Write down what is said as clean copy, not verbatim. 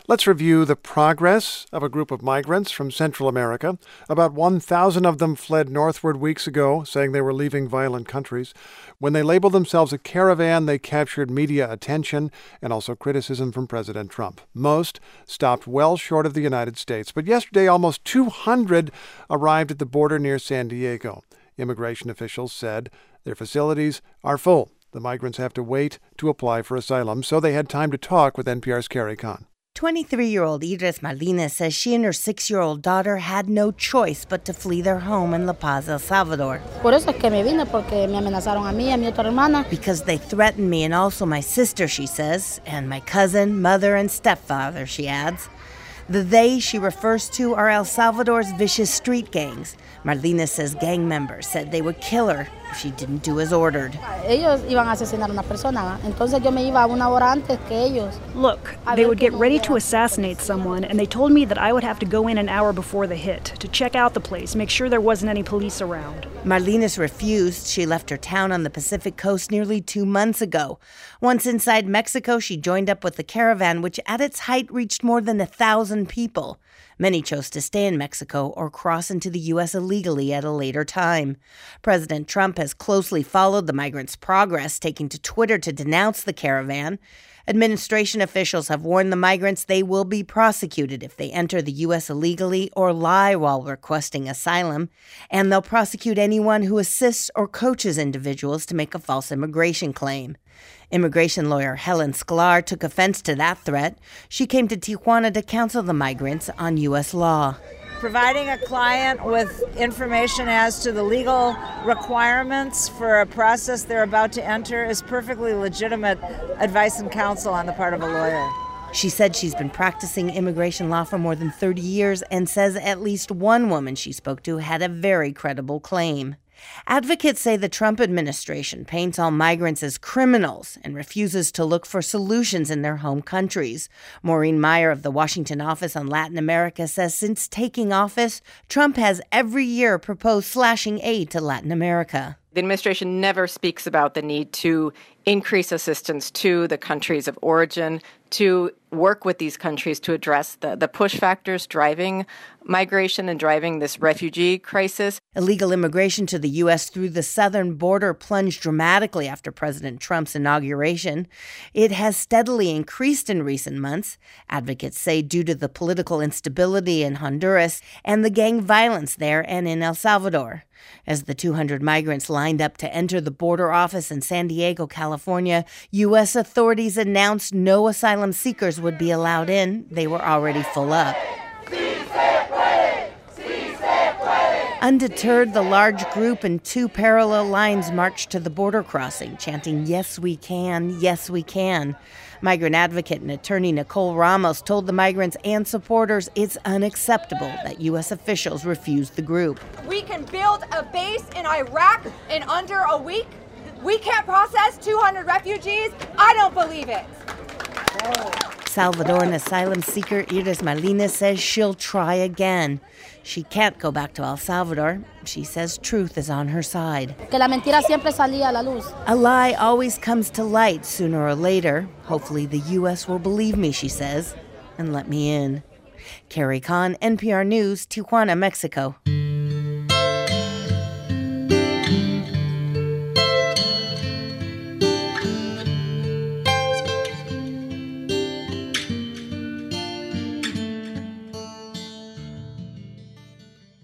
Let's review the progress of a group of migrants from Central America. About 1,000 of them fled northward weeks ago, saying they were leaving violent countries. When they labeled themselves a caravan, they captured media attention and also criticism from President Trump. Most stopped well short of the United States, but yesterday almost 200 arrived at the border near San Diego. Immigration officials said their facilities are full. The migrants have to wait to apply for asylum, so they had time to talk with NPR's Carrie Kahn. 23-year-old Iris Martinez says she and her 6-year-old daughter had no choice but to flee their home in La Paz, El Salvador. Por eso es que me vine, porque me amenazaron a mí y a mi otra hermana. Because they threatened me and also my sister, she says, and my cousin, mother, and stepfather, she adds. The they she refers to are El Salvador's vicious street gangs. Martinez says gang members said they would kill her if she didn't do as ordered. Ellos iban a asesinar a una persona, entonces yo me iba una hora antes que ellos. Look, they would get ready to assassinate someone, and they told me that I would have to go in an hour before the hit to check out the place, make sure there wasn't any police around. Martinez refused. She left her town on the Pacific coast nearly 2 months ago. Once inside Mexico, she joined up with the caravan, which at its height reached more than 1,000 people. Many chose to stay in Mexico or cross into the U.S. illegally at a later time. President Trump has closely followed the migrants' progress, taking to Twitter to denounce the caravan. Administration officials have warned the migrants they will be prosecuted if they enter the U.S. illegally or lie while requesting asylum, and they'll prosecute anyone who assists or coaches individuals to make a false immigration claim. Immigration lawyer Helen Sklar took offense to that threat. She came to Tijuana to counsel the migrants on U.S. law. Providing a client with information as to the legal requirements for a process they're about to enter is perfectly legitimate advice and counsel on the part of a lawyer. She said she's been practicing immigration law for more than 30 years and says at least one woman she spoke to had a very credible claim. Advocates say the Trump administration paints all migrants as criminals and refuses to look for solutions in their home countries. Maureen Meyer of the Washington Office on Latin America says since taking office, Trump has every year proposed slashing aid to Latin America. The administration never speaks about the need to increase assistance to the countries of origin, to work with these countries to address the push factors driving migration and driving this refugee crisis. Illegal immigration to the U.S. through the southern border plunged dramatically after President Trump's inauguration. It has steadily increased in recent months, advocates say, due to the political instability in Honduras and the gang violence there and in El Salvador. As the 200 migrants lined up to enter the border office in San Diego, California, U.S. authorities announced no asylum seekers would be allowed in. They were already full up. Undeterred, the large group in 2 parallel lines marched to the border crossing, chanting, "Yes, we can, yes, we can." Migrant advocate and attorney Nicole Ramos told the migrants and supporters it's unacceptable that U.S. officials refused the group. We can build a base in Iraq in under a week. We can't process 200 refugees. I don't believe it. Salvadoran asylum seeker Iris Martinez says she'll try again. She can't go back to El Salvador. She says truth is on her side. Que la mentira siempre salía a la luz. A lie always comes to light sooner or later. Hopefully the U.S. will believe me, she says, and let me in. Carrie Kahn, NPR News, Tijuana, Mexico.